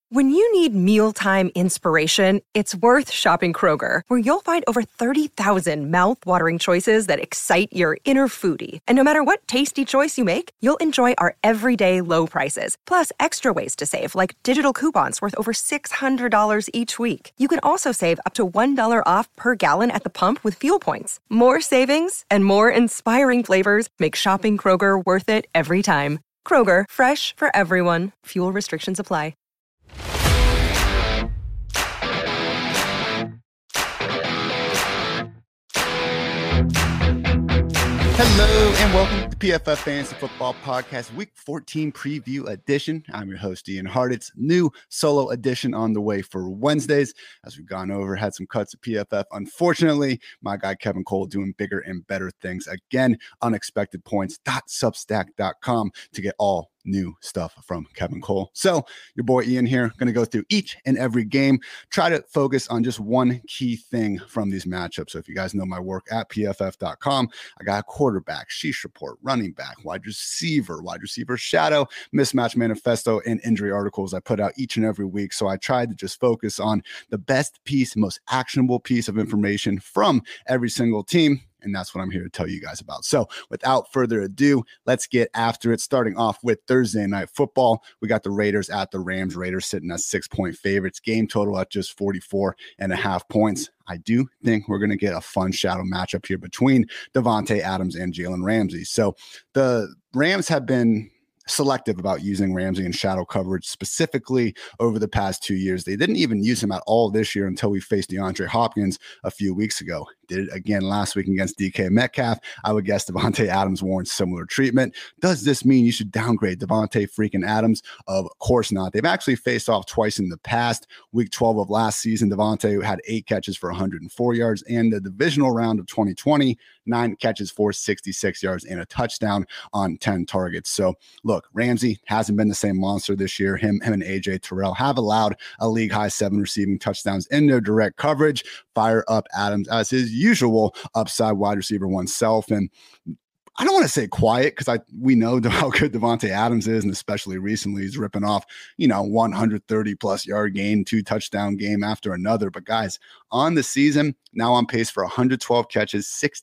When you need mealtime inspiration, it's worth shopping Kroger, where you'll find over 30,000 mouth-watering choices that excite your inner foodie. And no matter what tasty choice you make, you'll enjoy our everyday low prices, plus extra ways to save, like digital coupons worth over $600 each week. You can also save up to $1 off per gallon at the pump with fuel points. More savings and more inspiring flavors make shopping Kroger worth it every time. Kroger, fresh for everyone. Fuel restrictions apply. Hello and welcome to PFF Fantasy Football Podcast Week 14 Preview Edition. I'm your host, Ian Hart. It's new solo edition on the way for Wednesdays. As we've gone over, had some cuts at PFF. Unfortunately, my guy Kevin Cole doing bigger and better things again. Unexpectedpoints.substack.com to get all new stuff from Kevin Cole. So your boy Ian here, going to go through each and every game, try to focus on just one key thing from these matchups. So if you guys know my work at pff.com, I got a quarterback, sheesh report, running back, wide receiver shadow, mismatch manifesto, and injury articles I put out each and every week. So I tried to just focus on the best piece, most actionable piece of information from every single team. And that's what I'm here to tell you guys about. So without further ado, let's get after it. Starting off with Thursday Night Football, we got the Raiders at the Rams. Raiders sitting at 6-point favorites. Game total at just 44.5 points. I do think we're going to get a fun shadow matchup here between Davante Adams and Jalen Ramsey. So the Rams have been selective about using Ramsey in shadow coverage, specifically over the past 2 years. They didn't even use him at all this year until we faced DeAndre Hopkins a few weeks ago. Did it again last week against DK Metcalf. I would guess Davante Adams warrants similar treatment. Does this mean you should downgrade Davante freaking Adams? Of course not. They've actually faced off twice in the past. Week 12 of last season, Davante had 8 catches for 104 yards, and the divisional round of 2020, 9 catches for 66 yards and a touchdown on 10 targets. So look, Ramsey hasn't been the same monster this year. Him and AJ Terrell have allowed a league high 7 receiving touchdowns in their direct coverage. Fire up Adams as his usual upside wide receiver oneself. And I don't want to say quiet because we know how good Davante Adams is, and especially recently he's ripping off, 130 plus yard game, 2 touchdown game after another. But guys, on the season, now on pace for 112 catches,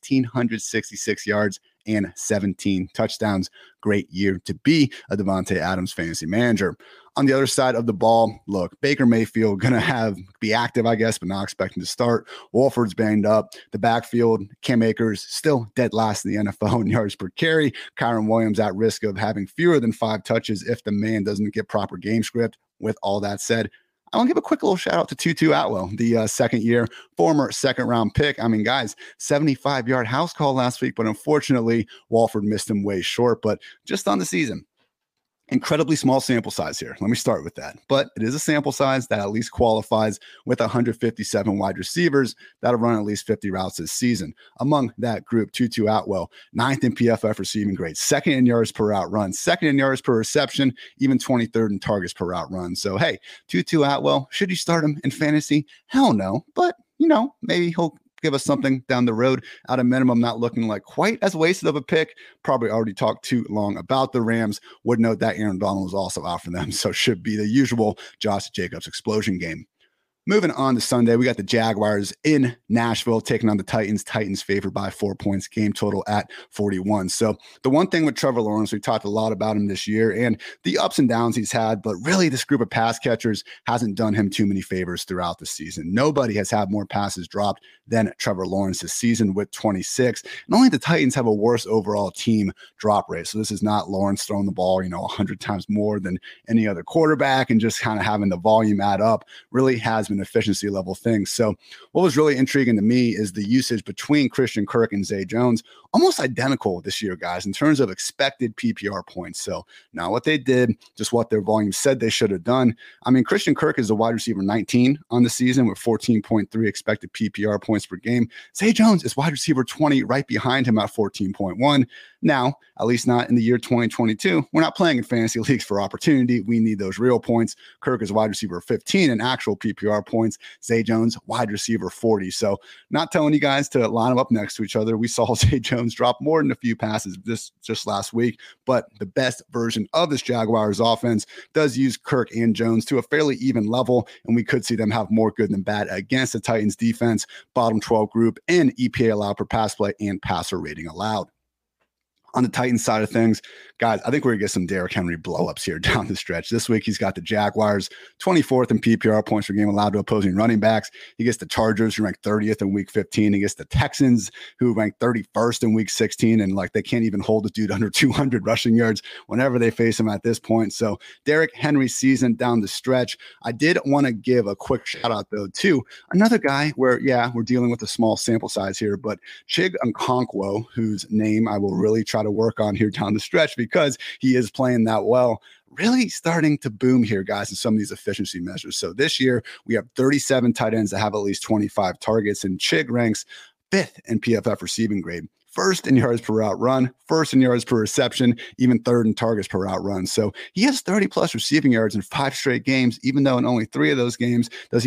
1,666 yards, and 17 touchdowns. Great year to be a Davante Adams fantasy manager. On the other side of the ball, look, Baker Mayfield going to be active, I guess, but not expecting to start. Wolford's banged up. The backfield, Cam Akers still dead last in the NFL in yards per carry. Kyron Williams at risk of having fewer than 5 touches if the man doesn't get proper game script. With all that said, I want to give a quick little shout out to Tutu Atwell, the second-year former second-round pick. I mean, guys, 75-yard house call last week, but unfortunately, Wolford missed him way short. But just on the season, incredibly small sample size here. Let me start with that. But it is a sample size that at least qualifies with 157 wide receivers that have run at least 50 routes this season. Among that group, Tutu Atwell, 9th in PFF receiving grade, 2nd in yards per route run, 2nd in yards per reception, even 23rd in targets per route run. So, hey, Tutu Atwell, should you start him in fantasy? Hell no. But, maybe he'll give us something down the road. At a minimum, not looking like quite as wasted of a pick. Probably already talked too long about the Rams. Would note that Aaron Donald was also out for them, so should be the usual Josh Jacobs explosion game. Moving on to Sunday, we got the Jaguars in Nashville taking on the Titans. Titans favored by 4 points, game total at 41. So the one thing with Trevor Lawrence, we talked a lot about him this year and the ups and downs he's had, but really this group of pass catchers hasn't done him too many favors throughout the season. Nobody has had more passes dropped than Trevor Lawrence this season with 26. And only the Titans have a worse overall team drop rate. So this is not Lawrence throwing the ball, 100 times more than any other quarterback and just kind of having the volume add up. Really has been efficiency level things. So what was really intriguing to me is the usage between Christian Kirk and Zay Jones, almost identical this year, guys, in terms of expected PPR points. So not what they did, just what their volume said they should have done. I mean, Christian Kirk is a wide receiver 19 on the season with 14.3 expected PPR points per game. Zay Jones is wide receiver 20 right behind him at 14.1. Now, at least not in the year 2022. We're not playing in fantasy leagues for opportunity. We need those real points. Kirk is wide receiver 15 in actual PPR points. Zay Jones, wide receiver 40. So not telling you guys to line them up next to each other. We saw Zay Jones drop more than a few passes just last week, but the best version of this Jaguars offense does use Kirk and Jones to a fairly even level, and we could see them have more good than bad against the Titans defense, bottom 12 group in EPA allowed per pass play and passer rating allowed. On the Titans side of things, guys, I think we're going to get some Derrick Henry blowups here down the stretch. This week, he's got the Jaguars, 24th in PPR points per game allowed to opposing running backs. He gets the Chargers, who rank 30th in week 15. He gets the Texans, who rank 31st in week 16. And like, they can't even hold the dude under 200 rushing yards whenever they face him at this point. So Derrick Henry's season down the stretch. I did want to give a quick shout out, though, to another guy where, yeah, we're dealing with a small sample size here, but Chig Okonkwo, whose name I will really try to work on here down the stretch because he is playing that well, really starting to boom here, guys, in some of these efficiency measures. So this year we have 37 tight ends that have at least 25 targets, and Chig ranks 5th in PFF receiving grade, 1st in yards per route run, 1st in yards per reception, even 3rd in targets per route run. So he has 30 plus receiving yards in 5 straight games, even though in only 3 of those games in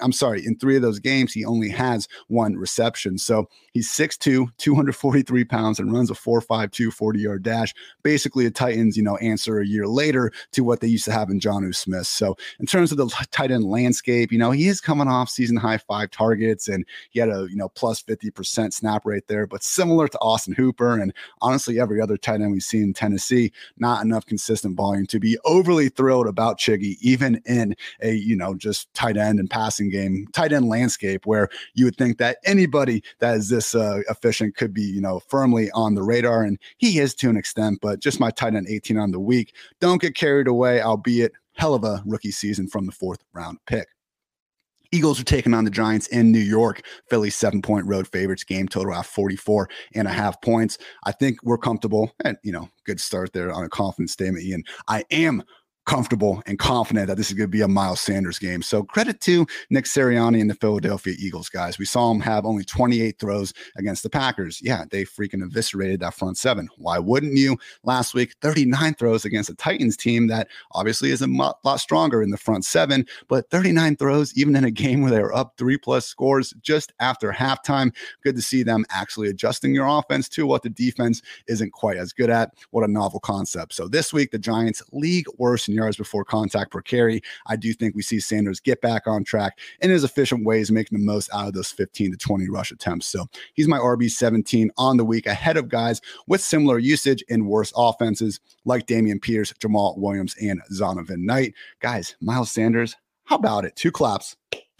3 of those games, he only has 1 reception. So he's 6'2", 243 pounds, and runs a 4.52 40-yard dash. Basically a Titans, answer a year later to what they used to have in Jonnu Smith. So in terms of the tight end landscape, he is coming off season high 5 targets, and he had a, plus 50% snap rate there, but similar to Austin Hooper and honestly every other tight end we've seen in Tennessee, not enough consistent volume to be overly thrilled about Chiggy, even in a, just tight end and passing game, tight end landscape where you would think that anybody that is this efficient could be, firmly on the radar. And he is to an extent, but just my tight end 18 on the week. Don't get carried away, albeit hell of a rookie season from the 4th round pick. Eagles are taking on the Giants in New York. Philly's 7-point road favorites. Game total at 44.5 points. I think we're comfortable, and good start there on a confident statement, Ian. I am comfortable and confident that this is going to be a Miles Sanders game. So credit to Nick Sirianni and the Philadelphia Eagles, guys. We saw him have only 28 throws against the Packers. Yeah, they freaking eviscerated that front 7. Why wouldn't you? Last week, 39 throws against a Titans team that obviously is a lot stronger in the front 7, but 39 throws even in a game where they were up 3+ scores just after halftime. Good to see them actually adjusting your offense to what the defense isn't quite as good at. What a novel concept. So this week, the Giants league worst in yards before contact per carry. I do think we see Sanders get back on track in his efficient ways, making the most out of those 15 to 20 rush attempts. So he's my RB17 on the week, ahead of guys with similar usage in worse offenses like Dameon Pierce, Jamal Williams, and Zonovan Knight. Guys, Miles Sanders, how about it? 2 claps.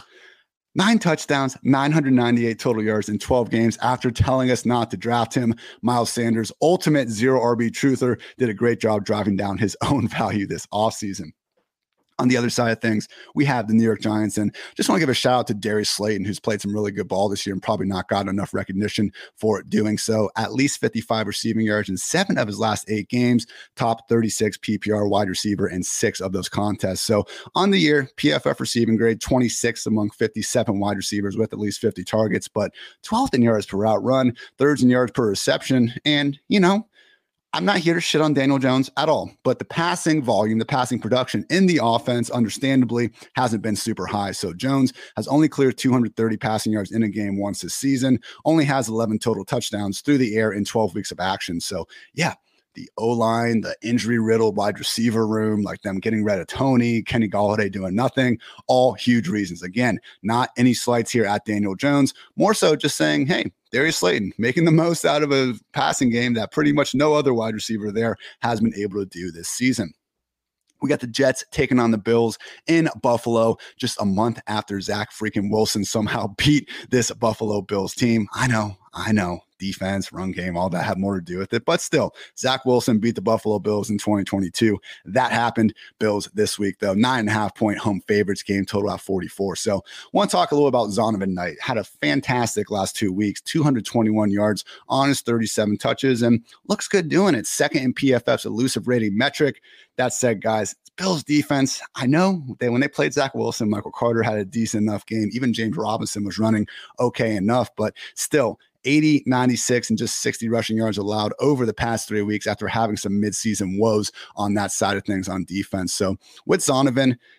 9 touchdowns, 998 total yards in 12 games after telling us not to draft him. Miles Sanders, ultimate zero RB truther, did a great job driving down his own value this offseason. On the other side of things, we have the New York Giants, and just want to give a shout out to Darius Slayton, who's played some really good ball this year and probably not gotten enough recognition for doing so. At least 55 receiving yards in 7 of his last 8 games, top 36 PPR wide receiver in 6 of those contests. So on the year, PFF receiving grade 26 among 57 wide receivers with at least 50 targets, but 12th in yards per route run, 3rd in yards per reception, and I'm not here to shit on Daniel Jones at all, but the passing volume, the passing production in the offense, understandably, hasn't been super high. So Jones has only cleared 230 passing yards in a game once this season, only has 11 total touchdowns through the air in 12 weeks of action. So yeah, the O-line, the injury-riddled wide receiver room, like them getting rid of Tony, Kenny Golladay doing nothing, all huge reasons. Again, not any slights here at Daniel Jones, more so just saying, hey, Darius Slayton making the most out of a passing game that pretty much no other wide receiver there has been able to do this season. We got the Jets taking on the Bills in Buffalo just a month after Zach freaking Wilson somehow beat this Buffalo Bills team. I know. Defense, run game, all that had more to do with it. But still, Zach Wilson beat the Buffalo Bills in 2022. That happened. Bills this week, though, 9.5-point home favorites, game total at 44. So want to talk a little about Zonovan Knight. Had a fantastic last 2 weeks, 221 yards on his 37 touches, and looks good doing it. 2nd in PFF's elusive rating metric. That said, guys, Bills defense, I know when they played Zach Wilson, Michael Carter had a decent enough game. Even James Robinson was running okay enough, but still, 80, 96, and just 60 rushing yards allowed over the past 3 weeks after having some midseason woes on that side of things on defense. So with Zonovan,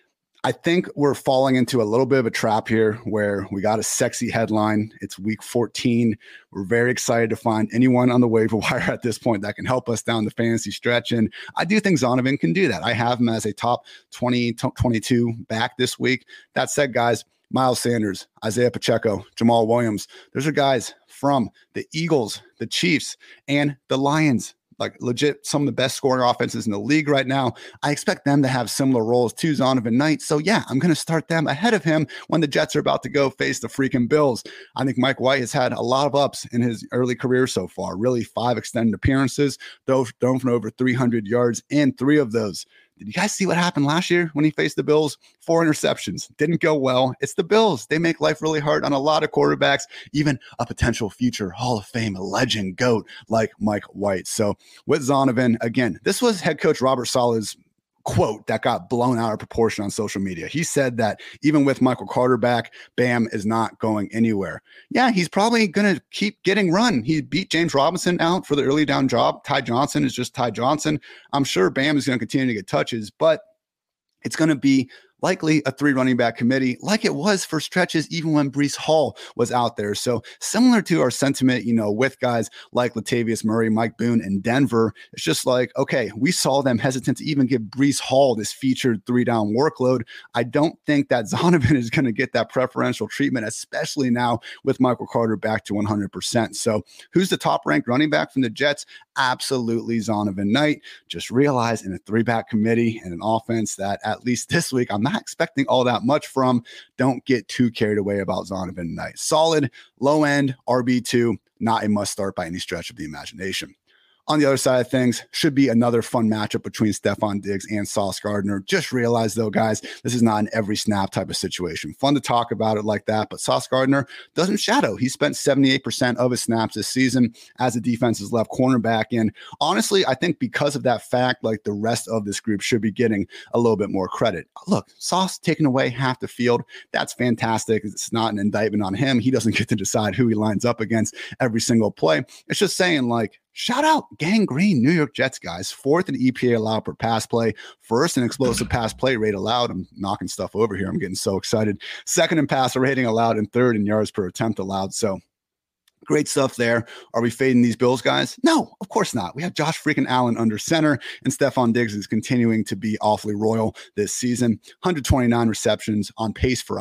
I think we're falling into a little bit of a trap here where we got a sexy headline. It's week 14. We're very excited to find anyone on the waiver wire at this point that can help us down the fantasy stretch. And I do think Zonovan can do that. I have him as a top 20, 22 back this week. That said, guys, Miles Sanders, Isaiah Pacheco, Jamal Williams, those are guys from the Eagles, the Chiefs, and the Lions. Like legit some of the best scoring offenses in the league right now. I expect them to have similar roles to Zonovan Knight. So yeah, I'm going to start them ahead of him when the Jets are about to go face the freaking Bills. I think Mike White has had a lot of ups in his early career so far. Really 5 extended appearances, thrown for over 300 yards in 3 of those. Did you guys see what happened last year when he faced the Bills? 4 interceptions. Didn't go well. It's the Bills. They make life really hard on a lot of quarterbacks, even a potential future Hall of Fame legend GOAT like Mike White. So with Zonovan, again, this was head coach Robert Saleh's quote that got blown out of proportion on social media. He said that even with Michael Carter back, Bam is not going anywhere. Yeah, he's probably going to keep getting run. He beat James Robinson out for the early down job. Ty Johnson is just Ty Johnson. I'm sure Bam is going to continue to get touches, but it's going to be likely a 3 running back committee like it was for stretches even when Breece Hall was out there. So similar to our sentiment, with guys like Latavius Murray, Mike Boone, and Denver, it's just like, okay, we saw them hesitant to even give Breece Hall this featured 3-down workload. I don't think that Zonovan is going to get that preferential treatment, especially now with Michael Carter back to 100%. So who's the top ranked running back from the Jets? Absolutely Zonovan Knight. Just realize in a 3-back committee and an offense that at least this week, I'm not expecting all that much from. Don't get too carried away about Zonovan Knight. Solid, low end, RB2, not a must start by any stretch of the imagination. On the other side of things, should be another fun matchup between Stefon Diggs and Sauce Gardner. Just realize, though, guys, this is not an every snap type of situation. Fun to talk about it like that, but Sauce Gardner doesn't shadow. He spent 78% of his snaps this season as the defense's left cornerback. And honestly, I think because of that fact, like the rest of this group should be getting a little bit more credit. Look, Sauce taking away half the field, that's fantastic. It's not an indictment on him. He doesn't get to decide who he lines up against every single play. It's just saying, like, shout out Gang Green, New York Jets, guys. 4th in EPA allowed per pass play. 1st in explosive pass play rate allowed. I'm knocking stuff over here. I'm getting so excited. 2nd in passer rating allowed and 3rd in yards per attempt allowed. So great stuff there. Are we fading these Bills, guys? No, of course not. We have Josh freaking Allen under center, and Stefon Diggs is continuing to be awfully royal this season. 129 receptions on pace for,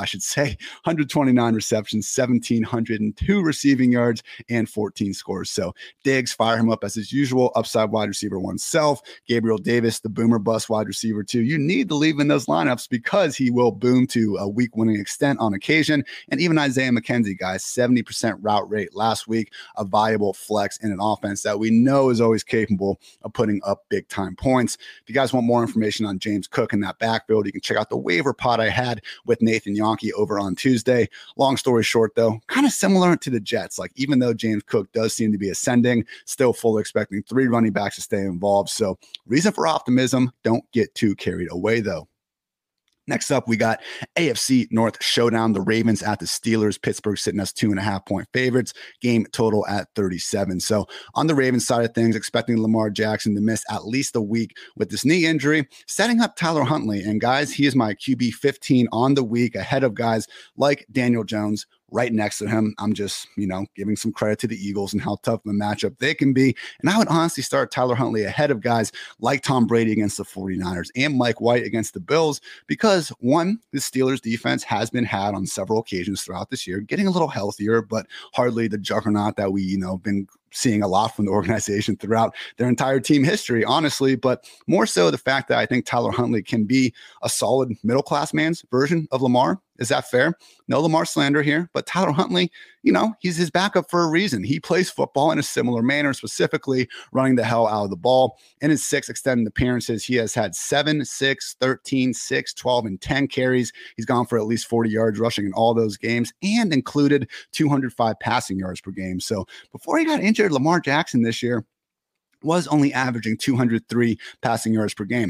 129 receptions, 1,702 receiving yards, and 14 scores. So Diggs, fire him up as his usual upside wide receiver oneself. Gabriel Davis, the boomer bust wide receiver 2. You need to leave in those lineups because he will boom to a week-winning extent on occasion. And even Isaiah McKenzie, guys, 70% route rate last week, a viable flex in an offense that we know is always capable of putting up big time points. If you guys want more information on James Cook in that backfield, you can check out the waiver pod I had with Nathan Yonke over on Tuesday. Long story short, though, kind of similar to the Jets. Like, even though James Cook does seem to be ascending, still fully expecting 3 running backs to stay involved. So reason for optimism. Don't get too carried away, though. Next up, we got AFC North showdown. The Ravens at the Steelers. Pittsburgh sitting as 2.5-point favorites. Game total at 37. So on the Ravens side of things, expecting Lamar Jackson to miss at least a week with this knee injury, setting up Tyler Huntley. And guys, he is my QB 15 on the week, ahead of guys like Daniel Jones. Right next to him, I'm just, giving some credit to the Eagles and how tough of a matchup they can be. And I would honestly start Tyler Huntley ahead of guys like Tom Brady against the 49ers and Mike White against the Bills because, one, the Steelers defense has been had on several occasions throughout this year, getting a little healthier, but hardly the juggernaut that we, been seeing a lot from the organization throughout their entire team history, honestly, but more so the fact that I think Tyler Huntley can be a solid middle-class man's version of Lamar. Is that fair? No Lamar slander here, but Tyler Huntley, he's his backup for a reason. He plays football in a similar manner, specifically running the hell out of the ball. In his 6 extended appearances, he has had 7, 6, 13, 6, 12, and 10 carries. He's gone for at least 40 yards rushing in all those games and included 205 passing yards per game. So before he got injured, Lamar Jackson this year was only averaging 203 passing yards per game.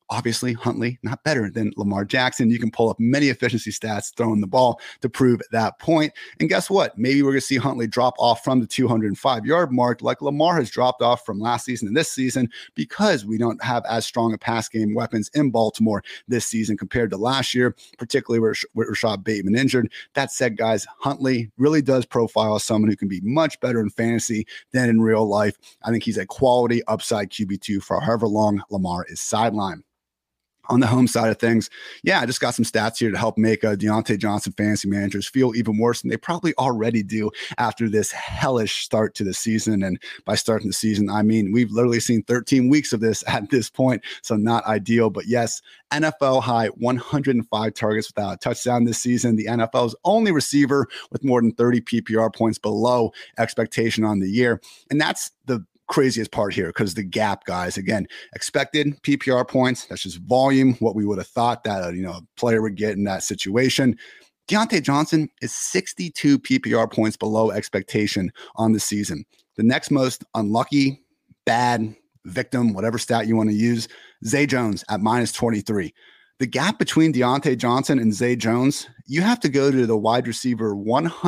Obviously, Huntley, not better than Lamar Jackson. You can pull up many efficiency stats throwing the ball to prove that point. And guess what? Maybe we're going to see Huntley drop off from the 205-yard mark like Lamar has dropped off from last season and this season because we don't have as strong a pass game weapons in Baltimore this season compared to last year, particularly with Rashad Bateman injured. That said, guys, Huntley really does profile as someone who can be much better in fantasy than in real life. I think he's a quality upside QB2 for however long Lamar is sidelined. On the home side of things, I just got some stats here to help make Diontae Johnson fantasy managers feel even worse than they probably already do after this hellish start to the season. And by starting the season, I mean, we've literally seen 13 weeks of this at this point, so not ideal. But yes, NFL high 105 targets without a touchdown this season. The NFL's only receiver with more than 30 PPR points below expectation on the year. And that's the craziest part here because the gap, guys, again, expected PPR points, that's just volume, what we would have thought that a player would get in that situation. Diontae Johnson is 62 PPR points below expectation on the season. The next most unlucky, bad, victim, whatever stat you want to use, Zay Jones at minus 23. The gap between Diontae Johnson and Zay Jones, you have to go to the wide receiver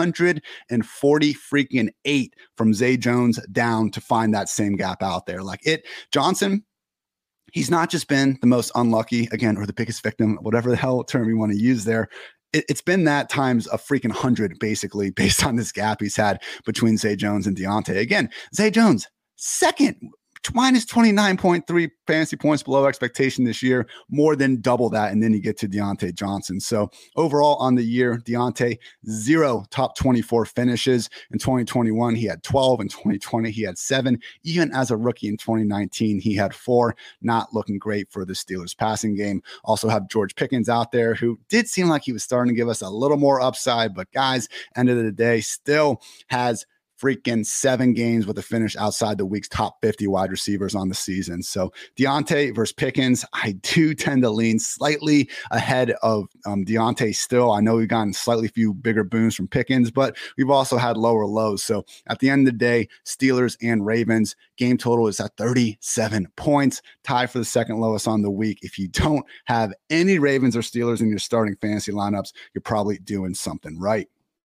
148 from Zay Jones down to find that same gap out there. Johnson, he's not just been the most unlucky, again, or the biggest victim, whatever the hell term you want to use there. It's been that times a freaking 100, basically, based on this gap he's had between Zay Jones and Diontae. Again, Zay Jones, second, minus 29.3 fantasy points below expectation this year, more than double that. And then you get to Diontae Johnson. So overall on the year, Diontae, 0 top 24 finishes. In 2021, he had 12. In 2020, he had 7. Even as a rookie in 2019, he had 4. Not looking great for the Steelers passing game. Also have George Pickens out there, who did seem like he was starting to give us a little more upside. But guys, end of the day, still has freaking 7 games with a finish outside the week's top 50 wide receivers on the season. So Diontae versus Pickens, I do tend to lean slightly ahead of Diontae still. I know we've gotten slightly few bigger booms from Pickens, but we've also had lower lows. So at the end of the day, Steelers and Ravens, game total is at 37 points, tied for the second lowest on the week. If you don't have any Ravens or Steelers in your starting fantasy lineups, you're probably doing something right.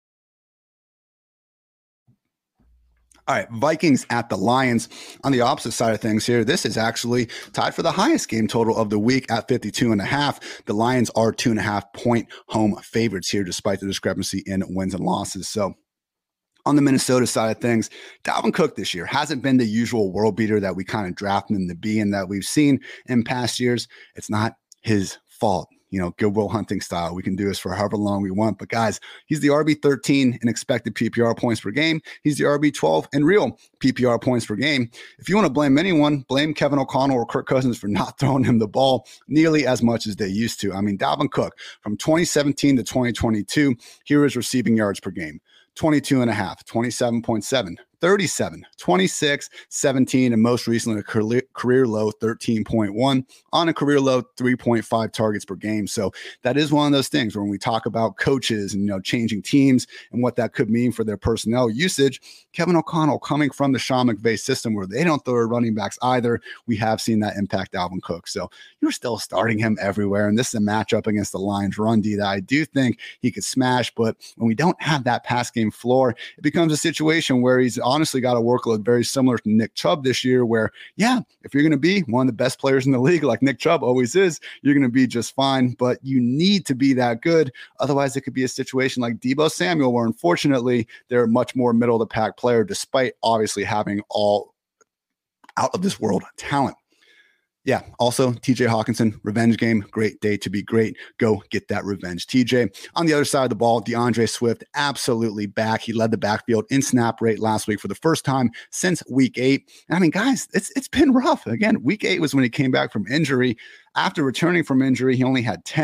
All right, Vikings at the Lions. On the opposite side of things here, this is actually tied for the highest game total of the week at 52.5. The Lions are 2.5-point home favorites here, despite the discrepancy in wins and losses. So on the Minnesota side of things, Dalvin Cook this year hasn't been the usual world beater that we kind of drafted him to be and that we've seen in past years. It's not his fault. Good Will Hunting style. We can do this for however long we want. But guys, he's the RB13 in expected PPR points per game. He's the RB12 in real PPR points per game. If you want to blame anyone, blame Kevin O'Connell or Kirk Cousins for not throwing him the ball nearly as much as they used to. I mean, Dalvin Cook, from 2017 to 2022, here is receiving yards per game. 22.5, 27.7, 37, 26, 17, and most recently a career low 13.1 on a career low 3.5 targets per game. So that is one of those things where when we talk about coaches and changing teams and what that could mean for their personnel usage, Kevin O'Connell coming from the Sean McVay system where they don't throw running backs either, we have seen that impact Dalvin Cook. So you're still starting him everywhere, and this is a matchup against the Lions run D that I do think he could smash. But when we don't have that pass game floor, it becomes a situation where he's honestly got a workload very similar to Nick Chubb this year, where, if you're going to be one of the best players in the league, like Nick Chubb always is, you're going to be just fine, but you need to be that good. Otherwise, it could be a situation like Deebo Samuel, where unfortunately they're a much more middle of the pack player, despite obviously having all out of this world talent. Yeah. Also, TJ Hawkinson, revenge game. Great day to be great. Go get that revenge, TJ. On the other side of the ball, DeAndre Swift, absolutely back. He led the backfield in snap rate last week for the first time since week 8. I mean, guys, it's been rough. Again, week 8 was when he came back from injury. After returning from injury, he only had 10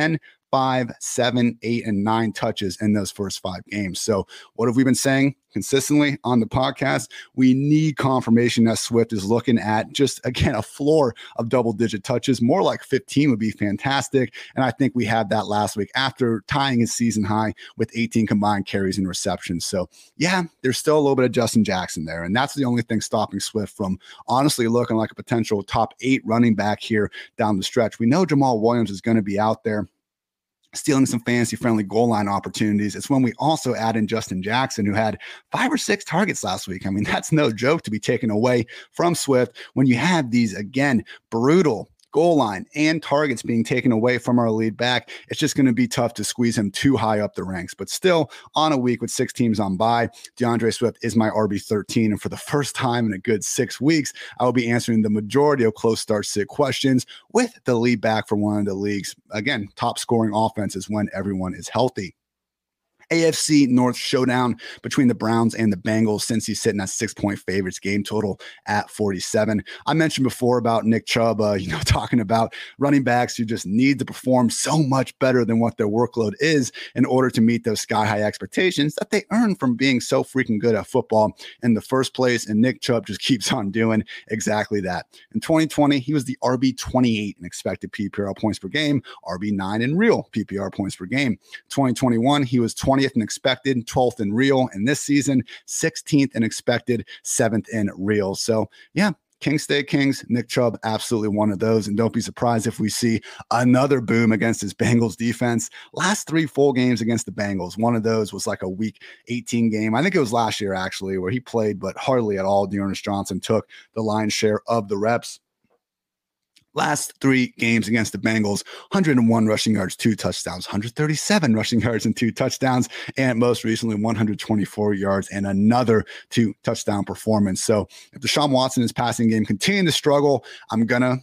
5, 7, 8, and 9 touches in those first 5 games. So what have we been saying consistently on the podcast? We need confirmation that Swift is looking at just, again, a floor of double-digit touches. More like 15 would be fantastic. And I think we had that last week after tying his season high with 18 combined carries and receptions. So yeah, there's still a little bit of Justin Jackson there. And that's the only thing stopping Swift from honestly looking like a potential top 8 running back here down the stretch. We know Jamal Williams is going to be out there stealing some fantasy-friendly goal line opportunities. It's when we also add in Justin Jackson, who had 5 or 6 targets last week. I mean, that's no joke to be taken away from Swift when you have these, again, brutal goal line and targets being taken away from our lead back. It's just going to be tough to squeeze him too high up the ranks. But still, on a week with 6 teams on bye, DeAndre Swift is my RB13. And for the first time in a good 6 weeks, I will be answering the majority of close start sit questions with the lead back for one of the league's, again, top scoring offenses when everyone is healthy. AFC North showdown between the Browns and the Bengals. Since he's sitting at 6-point favorites, game total at 47. I mentioned before about Nick Chubb, talking about running backs who just need to perform so much better than what their workload is in order to meet those sky-high expectations that they earn from being so freaking good at football in the first place. And Nick Chubb just keeps on doing exactly that. In 2020, he was the RB28 in expected PPR points per game, RB9 in real PPR points per game. 2021, he was 20th in expected, 12th in real, and this season 16th in expected, 7th in real. So yeah, Kings stay Kings. Nick Chubb, absolutely one of those. And don't be surprised if we see another boom against his Bengals defense. Last 3 full games against the Bengals. One of those was like a week 18 game. I think it was last year actually, where he played, but hardly at all. D'Ernest Johnson took the lion's share of the reps. Last 3 games against the Bengals, 101 rushing yards, 2 touchdowns, 137 rushing yards and 2 touchdowns, and most recently 124 yards and another 2 touchdown performance. So if Deshaun Watson, his passing game, continue to struggle, I'm going to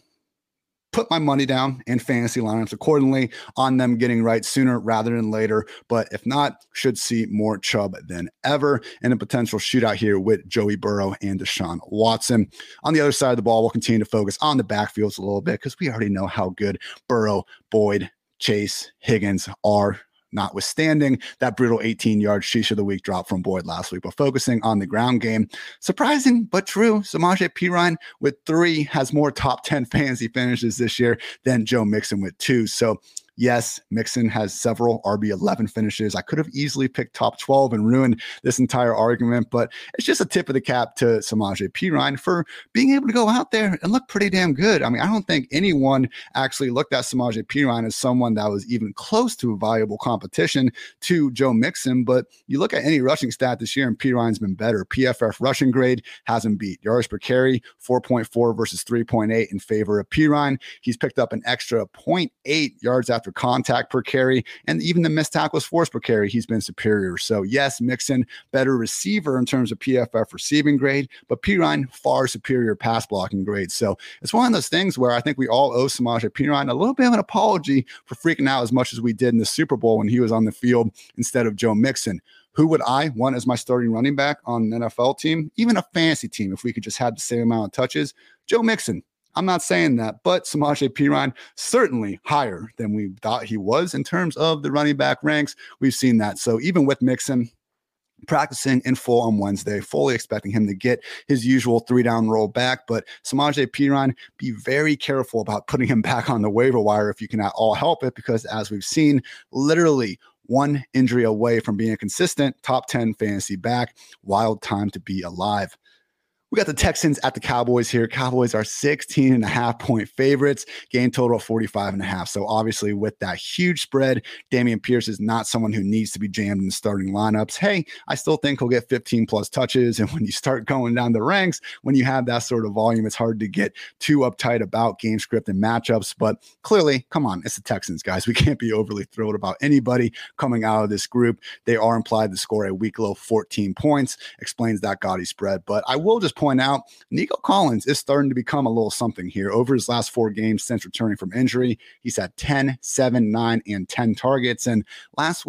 put my money down in fantasy lineups accordingly on them getting right sooner rather than later. But if not, should see more Chubb than ever in a potential shootout here with Joey Burrow and Deshaun Watson. On the other side of the ball, we'll continue to focus on the backfields a little bit because we already know how good Burrow, Boyd, Chase, Higgins are, notwithstanding that brutal 18-yard sheesh of the week drop from Boyd last week. But focusing on the ground game, surprising but true, Samaje Perine with 3 has more top 10 fantasy finishes this year than Joe Mixon with 2. So yes, Mixon has several RB11 finishes. I could have easily picked top 12 and ruined this entire argument, but it's just a tip of the cap to Samaje Perine for being able to go out there and look pretty damn good. I mean, I don't think anyone actually looked at Samaje Perine as someone that was even close to a viable competition to Joe Mixon, but you look at any rushing stat this year and Perine's been better. PFF rushing grade has him beat. Yards per carry, 4.4 versus 3.8 in favor of Perine. He's picked up an extra 0.8 yards after contact per carry, and even the missed tackles forced per carry, he's been superior. So yes, Mixon, better receiver in terms of PFF receiving grade, but Perine, far superior pass blocking grade. So it's one of those things where I think we all owe Samaje Perine a little bit of an apology for freaking out as much as we did in the Super Bowl when he was on the field instead of Joe Mixon. Who would I want as my starting running back on an NFL team, even a fantasy team, if we could just have the same amount of touches? Joe Mixon. I'm not saying that, but Samaje Perine certainly higher than we thought he was in terms of the running back ranks. We've seen that. So even with Mixon practicing in full on Wednesday, fully expecting him to get his usual 3-down roll back, but Samaje Perine, be very careful about putting him back on the waiver wire if you can at all help it, because as we've seen, literally one injury away from being a consistent top 10 fantasy back. Wild time to be alive. We got the Texans at the Cowboys here. Cowboys are 16.5-point favorites, game total of 45.5. So obviously with that huge spread, Dameon Pierce is not someone who needs to be jammed in the starting lineups. Hey, I still think he'll get 15 plus touches. And when you start going down the ranks, when you have that sort of volume, it's hard to get too uptight about game script and matchups. But clearly, come on, it's the Texans, guys. We can't be overly thrilled about anybody coming out of this group. They are implied to score a week low 14 points, explains that gaudy spread. But I will just point out, Nico Collins is starting to become a little something here. Over his last 4 games since returning from injury, he's had 10, 7, 9, and 10 targets. And last week,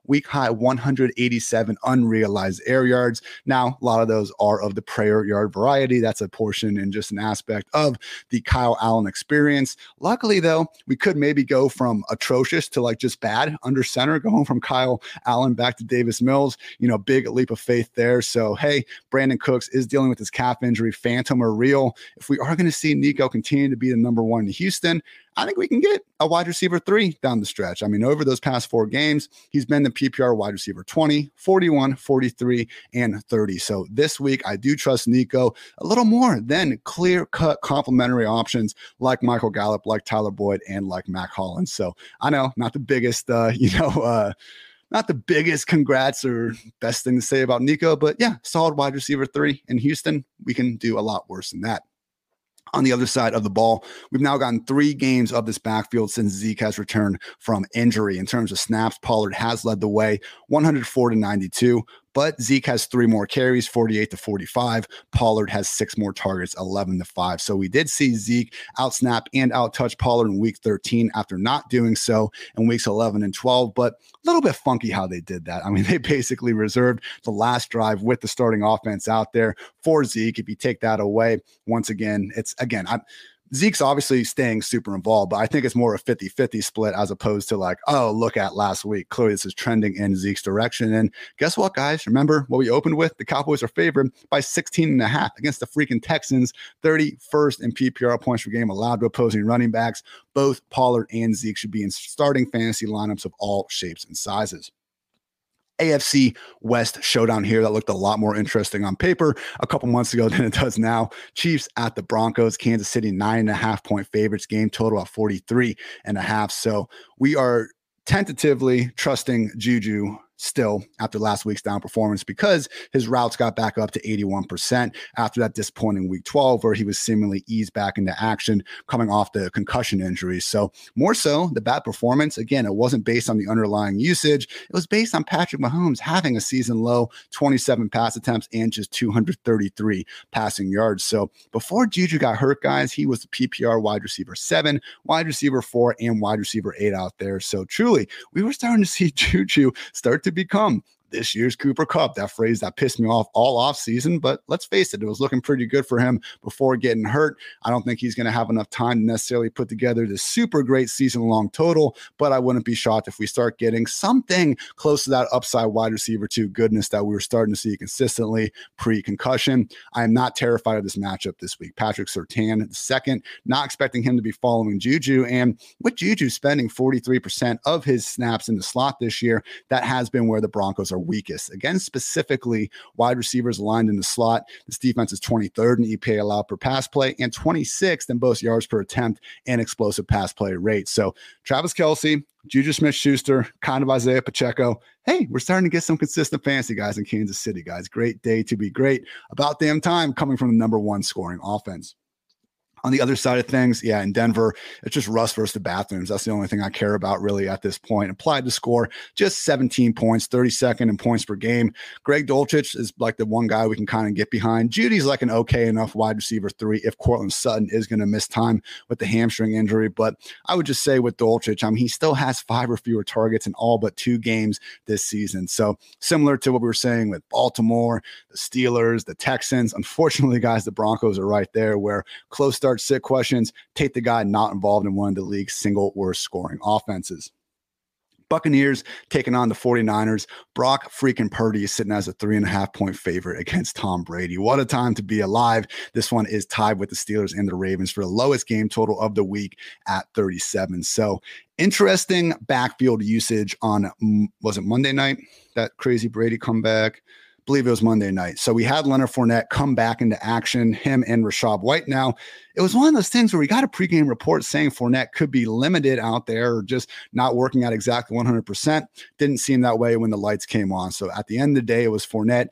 week high 187 unrealized air yards. Now, a lot of those are of the prayer yard variety. That's a portion and just an aspect of the Kyle Allen experience. Luckily, though, we could maybe go from atrocious to like just bad under center, going from Kyle Allen back to Davis Mills. Big leap of faith there. So, hey, Brandon Cooks is dealing with his calf injury, phantom or real. If we are going to see Nico continue to be the number one in Houston, I think we can get a wide receiver 3 down the stretch. I mean, over those past 4 games, he's been the PPR wide receiver 20, 41, 43, and 30. So this week, I do trust Nico a little more than clear-cut complementary options like Michael Gallup, like Tyler Boyd, and like Mac Hollins. So I know, not the biggest, not the biggest congrats or best thing to say about Nico, but yeah, solid wide receiver 3 in Houston. We can do a lot worse than that. On the other side of the ball, we've now gotten 3 games of this backfield since Zeke has returned from injury. In terms of snaps, Pollard has led the way, 104-92. But Zeke has 3 more carries, 48-45. Pollard has 6 more targets, 11-5. So we did see Zeke outsnap and outtouch Pollard in week 13 after not doing so in weeks 11 and 12. But a little bit funky how they did that. I mean, they basically reserved the last drive with the starting offense out there for Zeke. If you take that away, once again, Zeke's obviously staying super involved, but I think it's more a 50-50 split as opposed to like, oh, look at last week. Clearly, this is trending in Zeke's direction. And guess what, guys? Remember what we opened with? The Cowboys are favored by 16.5 against the freaking Texans, 31st in PPR points per game allowed to opposing running backs. Both Pollard and Zeke should be in starting fantasy lineups of all shapes and sizes. AFC West showdown here that looked a lot more interesting on paper a couple months ago than it does now. Chiefs at the Broncos, Kansas City 9.5 point favorites, game total at 43.5. So we are tentatively trusting Juju still after last week's down performance because his routes got back up to 81% after that disappointing week 12 where he was seemingly eased back into action coming off the concussion injury. So more so the bad performance, again, it wasn't based on the underlying usage. It was based on Patrick Mahomes having a season low 27 pass attempts and just 233 passing yards. So before Juju got hurt, guys, he was the PPR wide receiver 7, wide receiver 4, and wide receiver 8 out there. So truly, we were starting to see Juju start to become this year's Cooper Kupp, that phrase that pissed me off all off season. But let's face it, it was looking pretty good for him before getting hurt. I don't think he's going to have enough time to necessarily put together this super great season long total, but I wouldn't be shocked if we start getting something close to that upside wide receiver 2 goodness that we were starting to see consistently pre-concussion. I am not terrified of this matchup this week. Patrick Surtain, second, not expecting him to be following Juju. And with Juju spending 43% of his snaps in the slot this year, that has been where the Broncos are weakest. Again, specifically wide receivers aligned in the slot. This defense is 23rd in EPA allowed per pass play and 26th in both yards per attempt and explosive pass play rate. So Travis Kelce, Juju Smith-Schuster, kind of Isaiah Pacheco. Hey, we're starting to get some consistent fantasy guys in Kansas City, guys. Great day to be great. About damn time coming from the number 1 scoring offense. On the other side of things, yeah, in Denver, it's just Russ versus the bathrooms. That's the only thing I care about really at this point. Applied to score just 17 points, 32nd in points per game. Greg Dulcich is like the one guy we can kind of get behind. Judy's like an okay enough wide receiver 3 if Courtland Sutton is going to miss time with the hamstring injury. But I would just say with Dulcich, he still has 5 or fewer targets in all but 2 games this season. So similar to what we were saying with Baltimore, the Steelers, the Texans. Unfortunately, guys, the Broncos are right there where close start sit questions, take the guy not involved in one of the league's single worst scoring offenses. Buccaneers taking on the 49ers. Brock freaking Purdy is sitting as a 3.5 point favorite against Tom Brady. What a time to be alive. This one is tied with the Steelers and the Ravens for the lowest game total of the week at 37. So interesting backfield usage on, was it Monday night? That crazy Brady comeback? Believe it was Monday night. So we had Leonard Fournette come back into action, him and Rachaad White. Now, it was one of those things where we got a pregame report saying Fournette could be limited out there or just not working at exactly 100%. Didn't seem that way when the lights came on. So at the end of the day, it was Fournette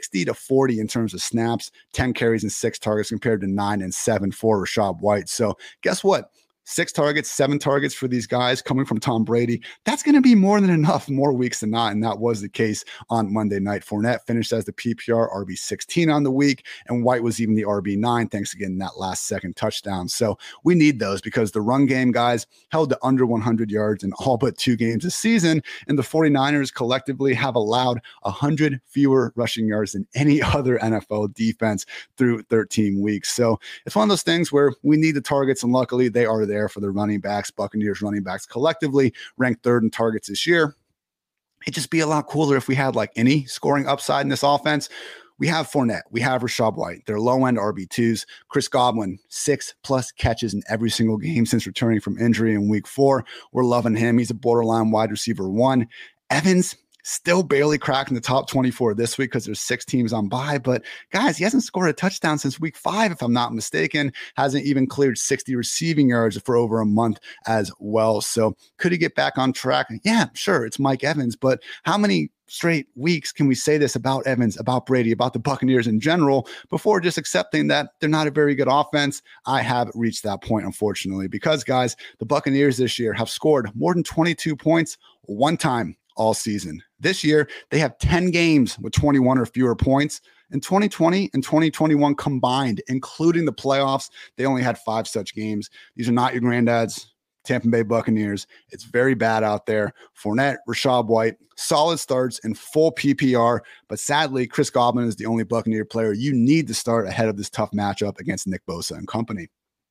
60-40 in terms of snaps, 10 carries and 6 targets compared to 9 and 7 for Rachaad White. So guess what? 6 targets, 7 targets for these guys coming from Tom Brady. That's going to be more than enough, more weeks than not. And that was the case on Monday night. Fournette finished as the PPR RB16 on the week, and White was even the RB9, thanks again in that last second touchdown. So we need those because the run game, guys, held to under 100 yards in all but 2 games this season. And the 49ers collectively have allowed 100 fewer rushing yards than any other NFL defense through 13 weeks. So it's one of those things where we need the targets, and luckily they are there for the running backs. Buccaneers running backs collectively ranked 3rd in targets this year. It'd just be a lot cooler if we had like any scoring upside in this offense. We have Fournette. We have Rachaad White. They're low-end RB2s. Chris Godwin, 6+ catches in every single game since returning from injury in week 4. We're loving him. He's a borderline wide receiver 1. Evans, still barely cracking the top 24 this week because there's 6 teams on bye. But guys, he hasn't scored a touchdown since week 5, if I'm not mistaken. Hasn't even cleared 60 receiving yards for over a month as well. So could he get back on track? Yeah, sure. It's Mike Evans. But how many straight weeks can we say this about Evans, about Brady, about the Buccaneers in general before just accepting that they're not a very good offense? I have reached that point, unfortunately, because guys, the Buccaneers this year have scored more than 22 points one time all season. This year, they have 10 games with 21 or fewer points. In 2020 and 2021 combined, including the playoffs, they only had 5 such games. These are not your granddad's Tampa Bay Buccaneers. It's very bad out there. Fournette, Rachaad White, solid starts in full PPR, but sadly, Chris Godwin is the only Buccaneer player you need to start ahead of this tough matchup against Nick Bosa and company.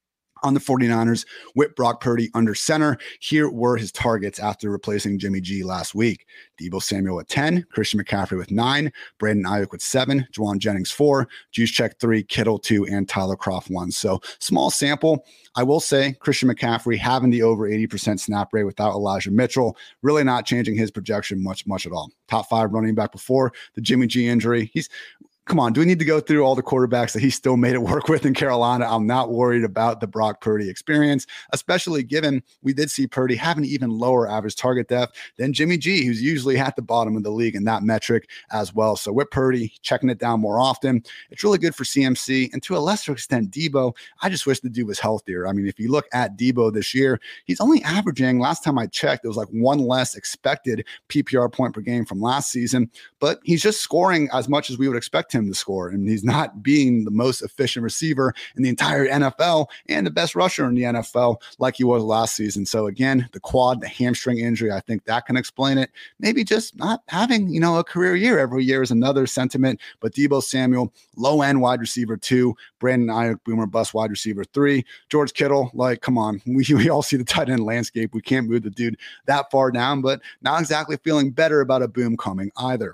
On the 49ers, with Brock Purdy under center, here were his targets after replacing Jimmy G last week. Deebo Samuel at 10, Christian McCaffrey with 9, Brandon Ayuk with 7, Juwan Jennings 4, Juszczyk 3, Kittle 2, and Tyler Kroft 1. So small sample. I will say Christian McCaffrey having the over 80% snap rate without Elijah Mitchell, really not changing his projection much at all. Top 5 running back before the Jimmy G injury. Come on, do we need to go through all the quarterbacks that he still made it work with in Carolina? I'm not worried about the Brock Purdy experience, especially given we did see Purdy have an even lower average target depth than Jimmy G, who's usually at the bottom of the league in that metric as well. So with Purdy checking it down more often, it's really good for CMC and to a lesser extent Deebo. I just wish the dude was healthier. I mean, if you look at Deebo this year, he's only averaging, last time I checked, it was like 1 less expected PPR point per game from last season, but he's just scoring as much as we would expect him to score, and he's not being the most efficient receiver in the entire NFL and the best rusher in the NFL like he was last season. So again, the quad, the hamstring injury, I think that can explain it. Maybe just not having, a career year every year is another sentiment, but Deebo Samuel, low end wide receiver 2, Brandon Ayuk, boomer bust wide receiver 3, George Kittle, like, come on, we all see the tight end landscape. We can't move the dude that far down, but not exactly feeling better about a boom coming either.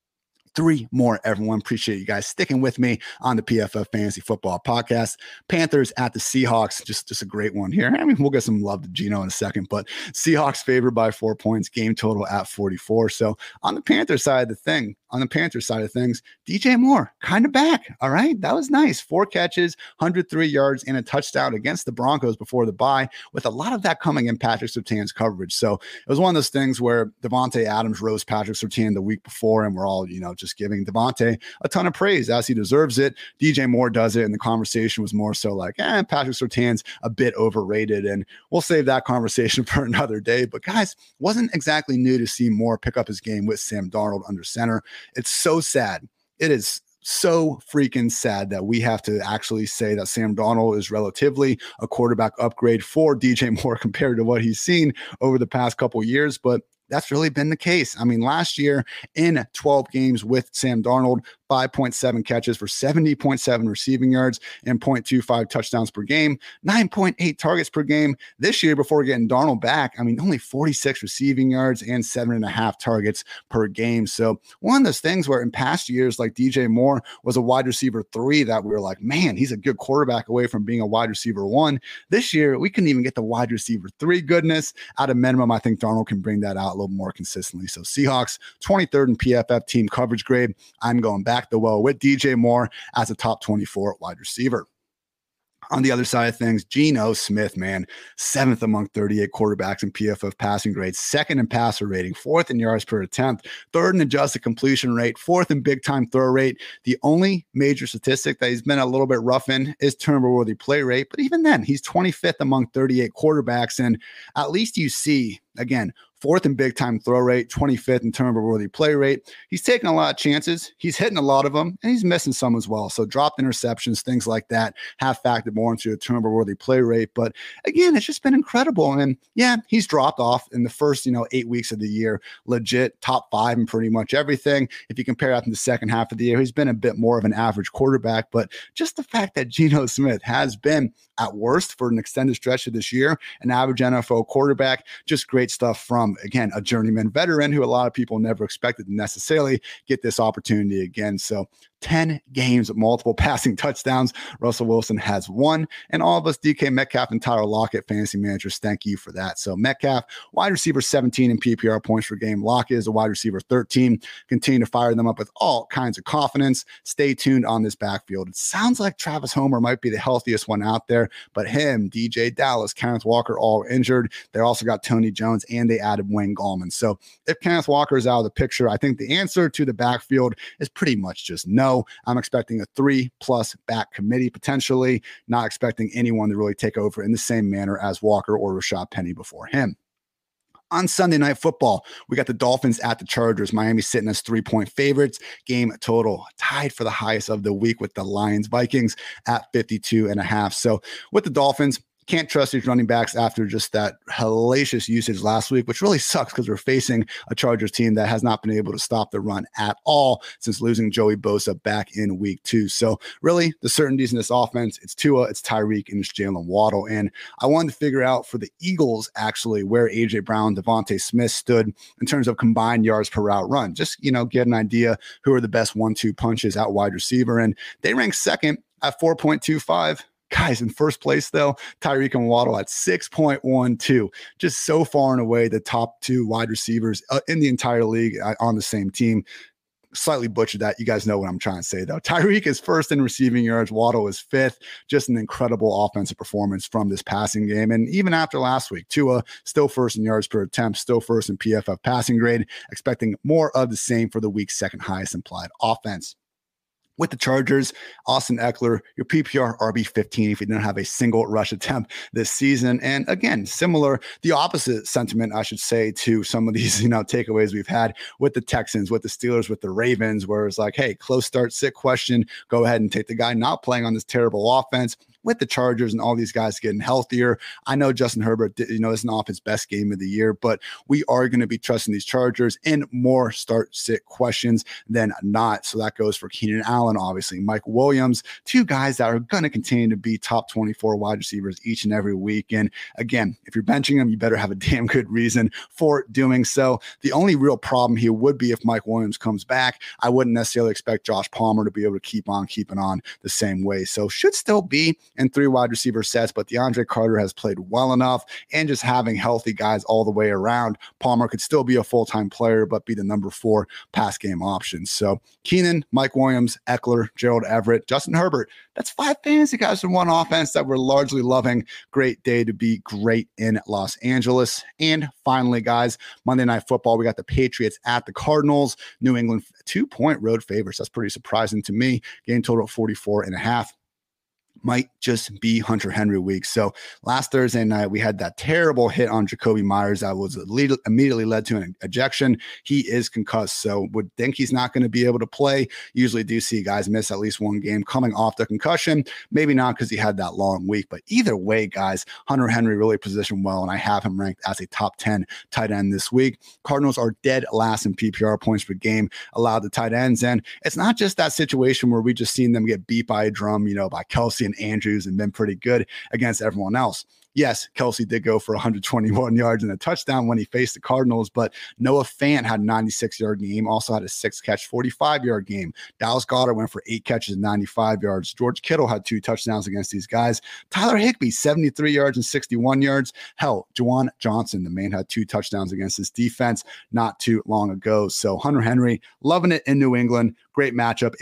3 more, everyone. Appreciate you guys sticking with me on the PFF Fantasy Football Podcast. Panthers at the Seahawks, just a great one here. I mean, we'll get some love to Geno in a second, but Seahawks favored by 4 points, game total at 44. So on the Panthers side of things, DJ Moore kind of back. All right, that was nice. 4 catches, 103 yards, and a touchdown against the Broncos before the bye, with a lot of that coming in Patrick Surtain's coverage. So it was one of those things where Devontae Adams rose Patrick Surtain the week before, and we're all, just giving Devontae a ton of praise as he deserves it. DJ Moore does it, and the conversation was more so like, Patrick Surtain's a bit overrated, and we'll save that conversation for another day. But guys, wasn't exactly new to see Moore pick up his game with Sam Darnold under center. It's so sad. It is so freaking sad that we have to actually say that Sam Darnold is relatively a quarterback upgrade for DJ Moore compared to what he's seen over the past couple years. But that's really been the case. I mean, last year in 12 games with Sam Darnold, 5.7 catches for 70.7 receiving yards and 0.25 touchdowns per game, 9.8 targets per game. This year, before getting Darnold back, I mean, only 46 receiving yards and 7.5 targets per game. So one of those things where in past years, like DJ Moore was a wide receiver 3 that we were like, man, he's a good quarterback away from being a wide receiver 1. This year, we couldn't even get the wide receiver 3 goodness. At a minimum, I think Darnold can bring that out a little more consistently. So Seahawks, 23rd in PFF team coverage grade. I'm going back the well with DJ Moore as a top 24 wide receiver. On the other side of things, Geno Smith, man, 7th among 38 quarterbacks in PFF passing grade, 2nd in passer rating, 4th in yards per attempt, 3rd in adjusted completion rate, 4th in big time throw rate. The only major statistic that he's been a little bit rough in is turnover-worthy play rate. But even then, he's 25th among 38 quarterbacks. And at least you see, again, 4th in big time throw rate, 25th in turnover-worthy play rate. He's taking a lot of chances. He's hitting a lot of them, and he's missing some as well. So dropped interceptions, things like that have factored more into the turnover-worthy play rate. But again, it's just been incredible. And yeah, he's dropped off in the first, 8 weeks of the year, legit top 5 in pretty much everything. If you compare that to the second half of the year, he's been a bit more of an average quarterback. But just the fact that Geno Smith has been at worst for an extended stretch of this year, an average NFL quarterback, just great stuff from, again, a journeyman veteran who a lot of people never expected to necessarily get this opportunity again. So 10 games of multiple passing touchdowns. Russell Wilson has won, and all of us DK Metcalf and Tyler Lockett fantasy managers, thank you for that. So Metcalf, wide receiver 17 in PPR points per game. Lockett is a wide receiver 13. Continue to fire them up with all kinds of confidence. Stay tuned on this backfield. It sounds like Travis Homer might be the healthiest one out there, but him, DJ Dallas, Kenneth Walker, all injured. They also got Tony Jones, and they added Wayne Gallman. So if Kenneth Walker is out of the picture, I think the answer to the backfield is pretty much just no. I'm expecting a 3+ back committee potentially, not expecting anyone to really take over in the same manner as Walker or Rashad Penny before him. On Sunday Night Football, we got the Dolphins at the Chargers. Miami sitting as 3-point favorites. Game total tied for the highest of the week with the Lions-Vikings at 52.5. So with the Dolphins, can't trust these running backs after just that hellacious usage last week, which really sucks because we're facing a Chargers team that has not been able to stop the run at all since losing Joey Bosa back in week 2. So really, the certainties in this offense, it's Tua, it's Tyreek, and it's Jalen Waddle. And I wanted to figure out for the Eagles, actually, where A.J. Brown, Devontae Smith stood in terms of combined yards per route run. Just, get an idea who are the best 1-2 punches out wide receiver. And they rank second at 4.25. Guys, in first place, though, Tyreek and Waddle at 6.12. Just so far and away the top 2 wide receivers in the entire league on the same team. Slightly butchered that. You guys know what I'm trying to say, though. Tyreek is first in receiving yards. Waddle is 5th. Just an incredible offensive performance from this passing game. And even after last week, Tua still first in yards per attempt, still first in PFF passing grade. Expecting more of the same for the week's second highest implied offense. With the Chargers, Austin Eckler, your PPR RB15 if you didn't have a single rush attempt this season. And again, similar, the opposite sentiment, I should say, to some of these, takeaways we've had with the Texans, with the Steelers, with the Ravens, where it's like, hey, close start, sit question, go ahead and take the guy not playing on this terrible offense. With the Chargers and all these guys getting healthier, I know Justin Herbert, isn't off his best game of the year, but we are going to be trusting these Chargers in more start-sit questions than not. So that goes for Keenan Allen, obviously, Mike Williams, 2 guys that are going to continue to be top 24 wide receivers each and every week. And again, if you're benching them, you better have a damn good reason for doing so. The only real problem here would be if Mike Williams comes back. I wouldn't necessarily expect Josh Palmer to be able to keep on keeping on the same way. So should still be in 3 wide receiver sets, but DeAndre Carter has played well enough, and just having healthy guys all the way around, Palmer could still be a full-time player, but be the number 4 pass game option. So Keenan, Mike Williams, Eckler, Gerald Everett, Justin Herbert, that's 5 fantasy guys in one offense that we're largely loving. Great day to be great in Los Angeles. And finally, guys, Monday Night Football, we got the Patriots at the Cardinals. New England 2-point road favorites. That's pretty surprising to me. Game total of 44.5. Might just be Hunter Henry week. So last Thursday night, we had that terrible hit on Jacoby Myers that was immediately led to an ejection. He is concussed, so would think he's not going to be able to play. Usually do see guys miss at least one game coming off the concussion. Maybe not because he had that long week, but either way, guys, Hunter Henry really positioned well, and I have him ranked as a top 10 tight end this week. Cardinals are dead last in PPR points per game allowed to tight ends, and it's not just that situation where we just seen them get beat by a drum, by Kelsey and Andrews and been pretty good against everyone else. Yes, Kelsey did go for 121 yards and a touchdown when he faced the Cardinals, but Noah Fant had a 96-yard game, also had a 6-catch, 45-yard game. Dallas Goedert went for 8 catches and 95 yards. George Kittle had 2 touchdowns against these guys. Tyler Higbee, 73 yards and 61 yards. Hell, Juwan Johnson, the man, had 2 touchdowns against his defense not too long ago. So Hunter Henry, loving it in New England. Great matchup and could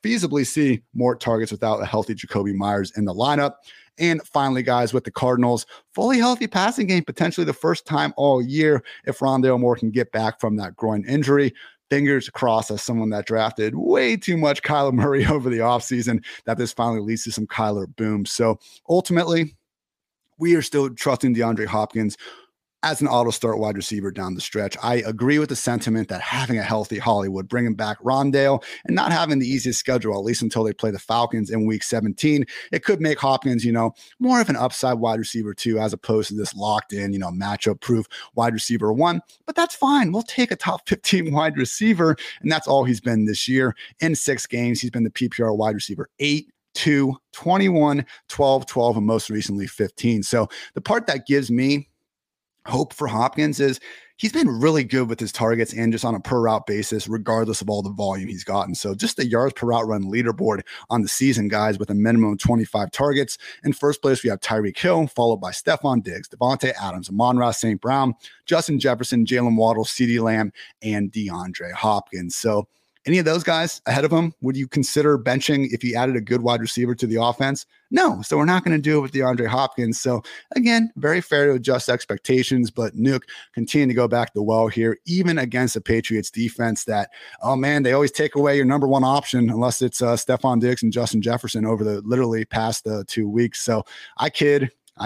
feasibly see more targets without a healthy Jakobi Meyers in the lineup. And finally, guys, with the Cardinals, fully healthy passing game, potentially the first time all year if Rondale Moore can get back from that groin injury. Fingers crossed, as someone that drafted way too much Kyler Murray over the offseason, that this finally leads to some Kyler boom. So ultimately, we are still trusting DeAndre Hopkins as an auto start wide receiver down the stretch. I agree with the sentiment that having a healthy Hollywood, bringing back Rondale, and not having the easiest schedule, at least until they play the Falcons in week 17, it could make Hopkins, more of an upside wide receiver too, as opposed to this locked in, matchup proof wide receiver 1. But that's fine. We'll take a top 15 wide receiver. And that's all he's been this year. In 6 games, he's been the PPR wide receiver 8, 2, 21, 12, 12, and most recently 15. So the part that gives me hope for Hopkins is he's been really good with his targets and just on a per route basis, regardless of all the volume he's gotten. So just the yards per route run leaderboard on the season, guys, with a minimum of 25 targets. In first place, we have Tyreek Hill, followed by Stephon Diggs, Devontae Adams, Amon-Ra St. Brown, Justin Jefferson, Jalen Waddle, CeeDee Lamb, and DeAndre Hopkins. So any of those guys ahead of him, would you consider benching if he added a good wide receiver to the offense? No. So we're not going to do it with DeAndre Hopkins. So again, very fair to adjust expectations, but Nuke continue to go back the well here, even against the Patriots defense that, oh man, they always take away your number one option unless it's Stephon Diggs and Justin Jefferson over the literally past 2 weeks. So I kid.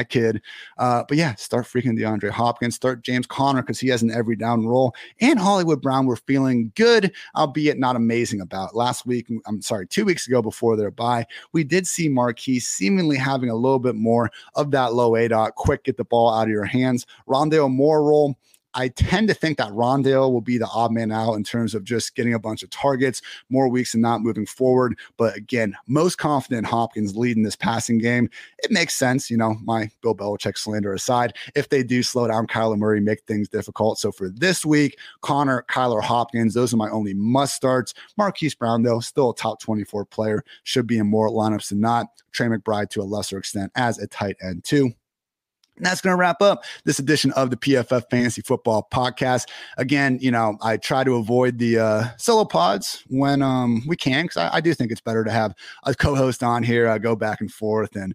But yeah, start freaking DeAndre Hopkins, start James Conner because he has an every down role. And Hollywood Brown, we're feeling good, albeit not amazing about. 2 weeks ago before their bye, we did see Marquise seemingly having a little bit more of that low ADOT, quick get the ball out of your hands. Rondale Moore role. I tend to think that Rondale will be the odd man out in terms of just getting a bunch of targets, more weeks than not moving forward. But again, most confident Hopkins leading this passing game. It makes sense, my Bill Belichick slander aside, if they do slow down Kyler Murray, make things difficult. So for this week, Connor, Kyler, Hopkins, those are my only must starts. Marquise Brown, though, still a top 24 player, should be in more lineups than not. Trey McBride to a lesser extent as a tight end too. And that's going to wrap up this edition of the PFF Fantasy Football Podcast. Again, I try to avoid the solo pods when we can, because I do think it's better to have a co-host on here, go back and forth and,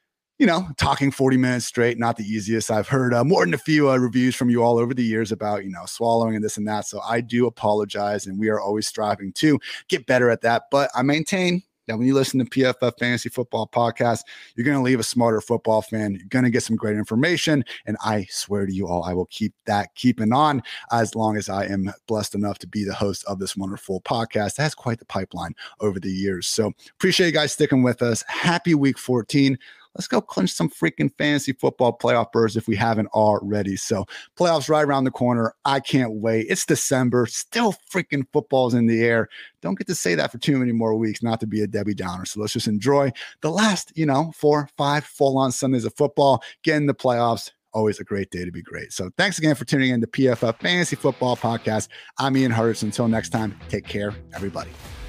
talking 40 minutes straight, not the easiest. I've heard more than a few reviews from you all over the years about, swallowing and this and that. So I do apologize, and we are always striving to get better at that. But I maintain that when you listen to PFF Fantasy Football Podcast, you're going to leave a smarter football fan. You're going to get some great information. And I swear to you all, I will keeping on as long as I am blessed enough to be the host of this wonderful podcast. That has quite the pipeline over the years. So appreciate you guys sticking with us. Happy week 14. Let's go clinch some freaking fantasy football playoff berths if we haven't already. So playoffs right around the corner. I can't wait. It's December. Still freaking football's in the air. Don't get to say that for too many more weeks, not to be a Debbie Downer. So let's just enjoy the last, 4, 5 full-on Sundays of football. Get in the playoffs. Always a great day to be great. So thanks again for tuning in to PFF Fantasy Football Podcast. I'm Ian Hurts. Until next time, take care, everybody.